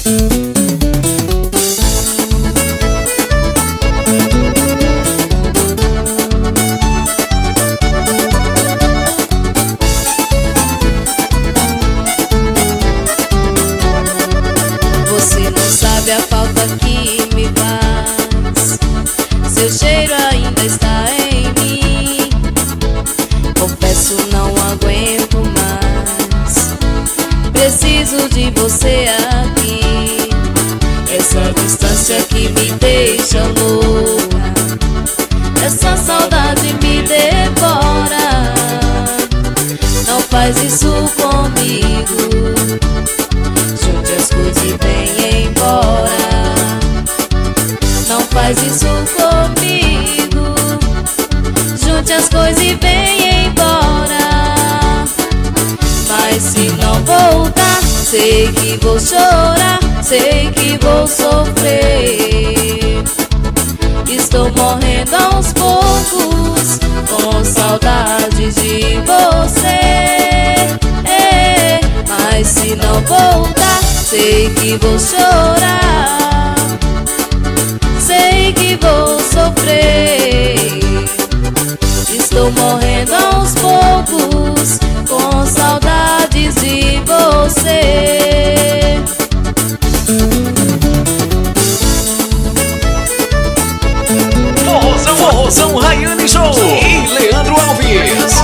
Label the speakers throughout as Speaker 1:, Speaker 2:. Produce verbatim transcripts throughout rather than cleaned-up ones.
Speaker 1: Você não sabe a falta que me faz. Seu cheiro ainda está em mim. Confesso, não aguento mais. Preciso de você aqui. Essa distância que me deixa louca, essa saudade me devora. Não faz isso comigo. Junte as coisas e vem embora. Não faz isso comigo. Junte as coisas e vem embora. Mas se não voltar, sei que vou chorar, sei que vou sofrer. Estou morrendo aos poucos, com saudade de você. Mas se não voltar, sei que vou chorar, sei que vou sofrer. Estou morrendo aos poucos, com saudades de você.
Speaker 2: Forrozão, Forrozão Rayane Show e Leandro Alves.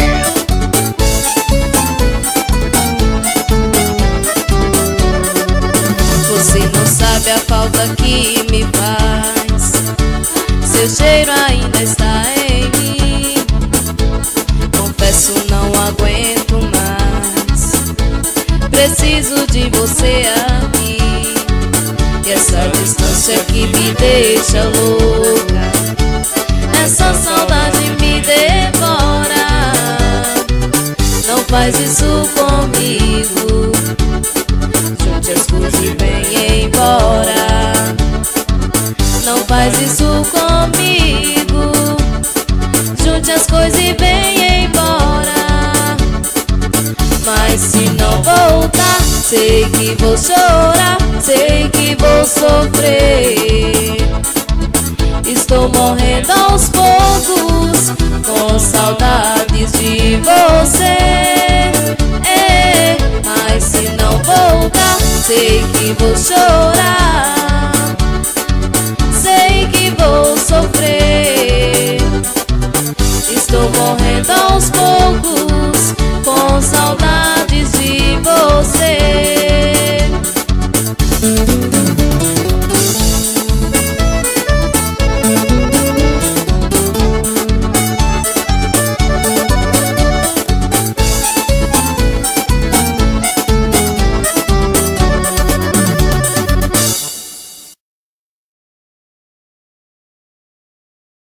Speaker 1: Você não sabe a falta que me faz. Seu cheiro ainda está em mim. Confesso, não aguento mais. Preciso de você aqui. E essa distância que me deixa louca, essa saudade me devora. Não faz isso comigo. Junte as coisas e vem embora. Não faz isso comigo. Junte as coisas e vem embora. Mas se não voltar, sei que vou chorar, sei que vou sofrer. Estou morrendo aos poucos, com saudades de você. Mas se não voltar, sei que vou chorar,